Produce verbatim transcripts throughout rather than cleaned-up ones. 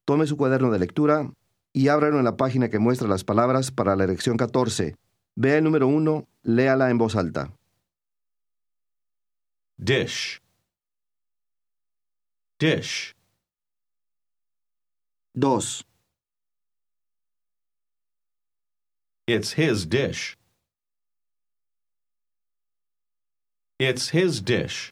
Tome su cuaderno de lectura y ábralo en la página que muestra las palabras para la lección catorce. Vea el número uno, léala en voz alta. Dish. Dish. Dos. It's his dish. It's his dish.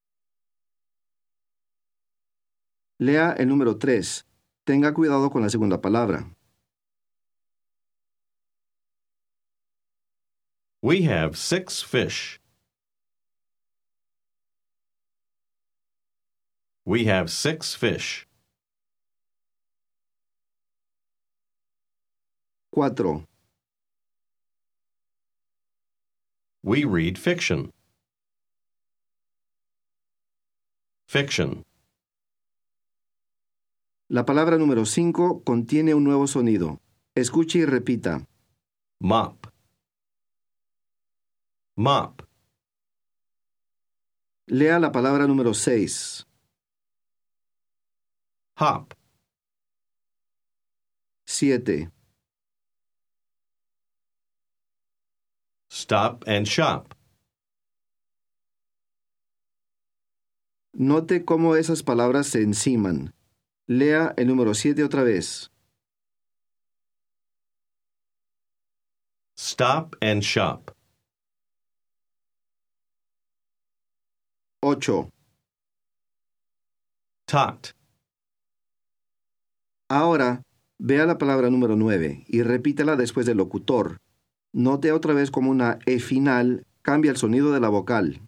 Lea el número tres. Tenga cuidado con la segunda palabra. We have six fish. We have six fish. Cuatro. We read fiction. Fiction. La palabra número cinco contiene un nuevo sonido. Escuche y repita. Mop. Mop. Lea la palabra número seis. Hop. Siete. Stop and shop. Note cómo esas palabras se enciman. Lea el número siete otra vez. Stop and shop. Ocho. Tot. Ahora, vea la palabra número nueve y repítela después del locutor. Note otra vez como una E final cambia el sonido de la vocal.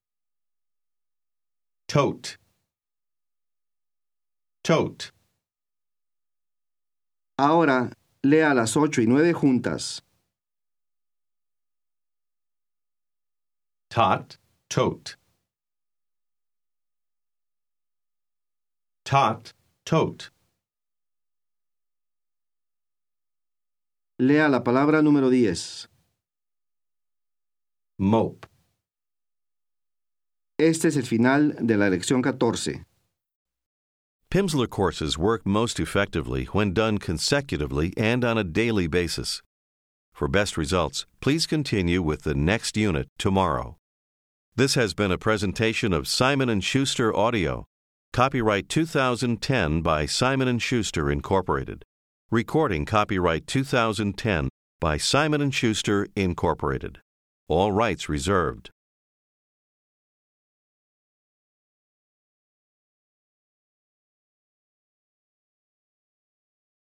Tote. Tote. Ahora, lea las ocho y nueve juntas. Tot. Tote. Tot. Tote. Lea la palabra número diez. Mope. Este es el final de la lección catorce. Pimsleur courses work most effectively when done consecutively and on a daily basis. For best results, please continue with the next unit tomorrow. This has been a presentation of Simon and Schuster Audio. Copyright two thousand ten by Simon and Schuster, Incorporated. Recording copyright two thousand ten by Simon and Schuster, Incorporated. All rights reserved.